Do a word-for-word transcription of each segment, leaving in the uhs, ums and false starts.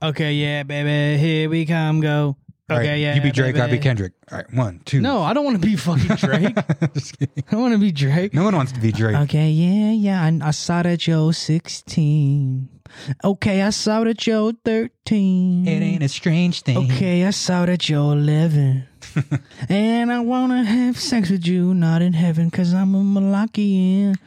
Okay, yeah, baby, here we come, go. Okay, right, yeah. You be Drake, baby. I be Kendrick. All right, one, two. No, I don't want to be fucking Drake. I want to be Drake. No one wants to be Drake. Okay, yeah, yeah. I, I saw that you're sixteen. Okay, I saw that you're thirteen. It ain't a strange thing. Okay, I saw that you're eleven. And I want to have sex with you, not in heaven, because I'm a Malachian.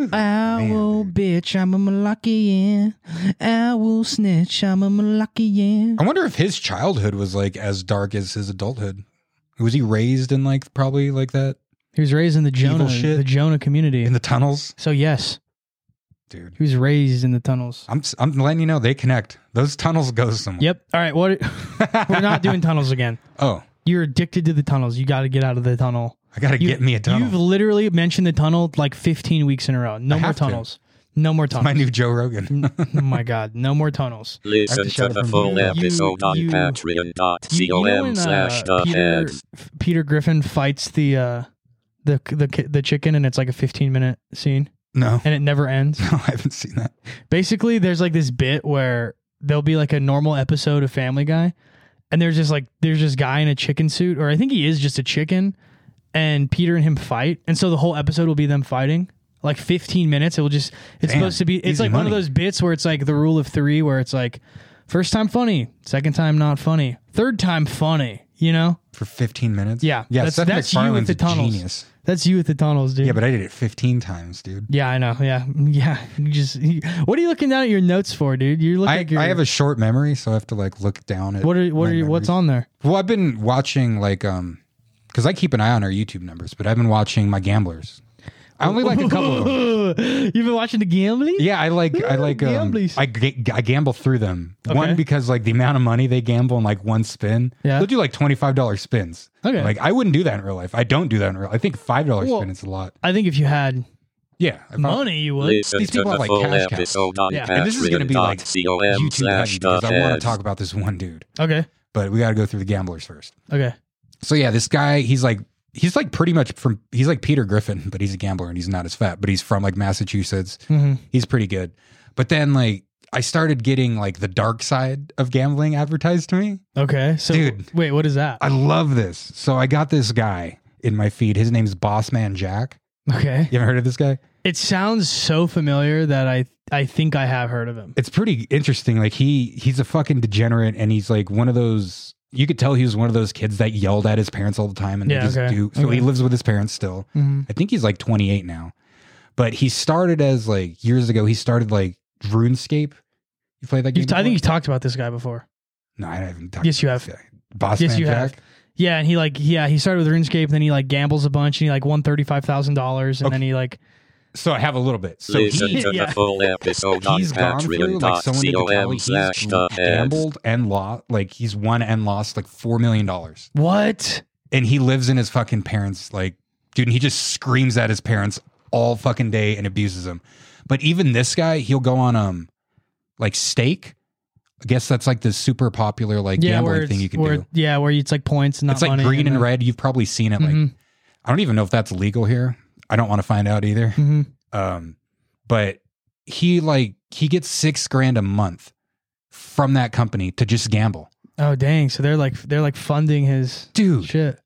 Owl, bitch, I'm a Malachian. Owl, snitch, I'm a Malachian. I wonder if his childhood was like as dark as his adulthood. Was he raised in like probably like that? He was raised in the Jonah, shit? the Jonah community. In the tunnels? So yes, dude, he was raised in the tunnels. I'm I'm letting you know they connect. Those tunnels go somewhere. Yep. All right. What? We're not doing tunnels again. Oh, you're addicted to the tunnels. You got to get out of the tunnel. I got to get me a tunnel. You've literally mentioned the tunnel like fifteen weeks in a row. No I more have to. tunnels. No more tunnels. My new Joe Rogan. Oh my God. No more tunnels. Listen to to shout it the from full you. episode on You- patreon.com You, you know when slash uh, the Peter, head. Peter Griffin fights the uh, the the the chicken and it's like a fifteen minute scene No. and it never ends? No, I haven't seen that. Basically, there's like this bit where there'll be like a normal episode of Family Guy, and there's just like there's this guy in a chicken suit, or I think he is just a chicken, and Peter and him fight, and so the whole episode will be them fighting. Like fifteen minutes. It will just. It's Damn, supposed to be. It's easy like one of money. those bits where it's like the rule of three, where it's like first time funny, second time not funny, third time funny. You know? For fifteen minutes? Yeah. Yeah, that's Seth that's you with MacFarlane's the a tunnels. genius. That's you with the tunnels, dude. Yeah, but I did it fifteen times, dude. yeah, I know. Yeah, yeah. You just. You, what are you looking down at your notes for, dude? You look I, like you're. I have a short memory, so I have to like look down at What are what my are you, what's memories. on there? Well, I've been watching like um because I keep an eye on our YouTube numbers, but I've been watching my gamblers. I only like a couple of them. You've been watching the gambling? Yeah, I like I like um, Gamblies. I, ga- I gamble through them. Okay. One, because like the amount of money they gamble in like one spin. Yeah. They'll do like twenty-five dollar spins. Okay. Like I wouldn't do that in real life. I don't do that in real life. I think five dollar Well, spin is a lot. I think if you had Yeah. if I- money, you would. Listen These to people the have, like, full cash cows. episode on Yeah. And this is going to be like patreon.com YouTube slash heavy the because I want head. to talk about this one dude. Okay. But we got to go through the gamblers first. Okay. So yeah, this guy, he's like, he's like pretty much from, he's like Peter Griffin, but he's a gambler and he's not as fat, but he's from like Massachusetts. Mm-hmm. He's pretty good. But then like, I started getting like the dark side of gambling advertised to me. Okay. So, Dude. wait, what is that? I love this. So I got this guy in my feed. His name's Bossman Jack. Okay. You ever heard of this guy? It sounds so familiar that I I think I have heard of him. It's pretty interesting. Like he, he's a fucking degenerate and he's like one of those, you could tell he was one of those kids that yelled at his parents all the time and Yeah, they just okay. do. So Okay. he lives with his parents still. Mm-hmm. I think he's like twenty-eight now, but he started as like years ago. He started like RuneScape. You played that game? You've t- I think before? you talked about this guy before. No, I haven't. Talked Yes, you about have. this guy. Boss Yes, Man you Jack. have. Yeah, and he like yeah he started with RuneScape, and then he like gambles a bunch, and he like won thirty five thousand dollars, and Okay. then he like So I have a little bit. So Listen he, to yeah. the full episode on he's gone through like someone did tell patreon.com he's slash the head. gambled and lost. Like he's won and lost like four million dollars, what? and he lives in his fucking parents. Like, dude, and he just screams at his parents all fucking day and abuses them. But even this guy, he'll go on um like Stake. I guess that's like the super popular like Yeah, where gambling it's, thing you can where, do. yeah, where it's like points and not It's like money green and then- red. You've probably seen it. Like Mhm. I don't even know if that's legal here. I don't want to find out either. Mhm. Um, but he like he gets six grand a month from that company to just gamble. Oh dang! So they're like they're like funding his Dude, shit.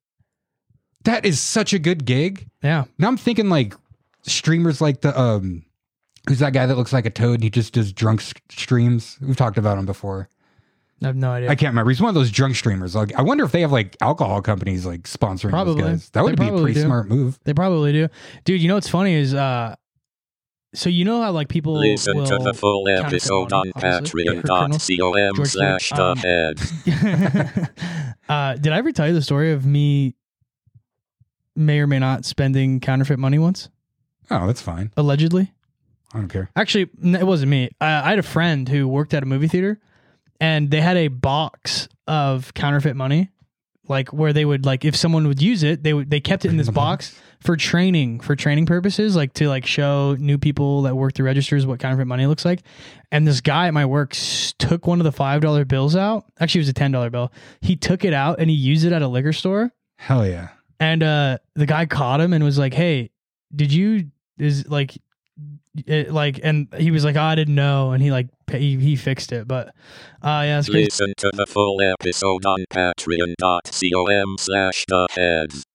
that is such a good gig. Yeah. Now I'm thinking like streamers like the um who's that guy that looks like a toad and he just does drunk s- streams? We've talked about him before. I have no idea. I can't remember. He's one of those drunk streamers. Like I wonder if they have like alcohol companies like sponsoring Probably. those guys. That would They be a probably pretty do. smart move. They probably do, dude. You know what's funny is uh, so you know how like people Listen will to the full counterfeit episode money, on obviously, for criminals. patreon.com George slash Floyd. the Um, head. uh, did I ever tell you the story of me may or may not spending counterfeit money once, Oh, that's fine. allegedly? I don't care. Actually, n- it wasn't me. I, I had a friend who worked at a movie theater, and they had a box of counterfeit money, like where they would like if someone would use it, they would they kept it in this the box for training for training purposes, like to like show new people that work the registers what counterfeit money looks like. And this guy at my work s- took one of the five dollar bills out. Actually, it was a ten dollar bill. He took it out and he used it at a liquor store. Hell yeah. And uh, the guy caught him and was like, "Hey, did you is like." it, like, and he was like, oh, I didn't know, and he like he, he fixed it. But uh, yeah, it's crazy. Listen to the full episode on patreon dot com slash the heads.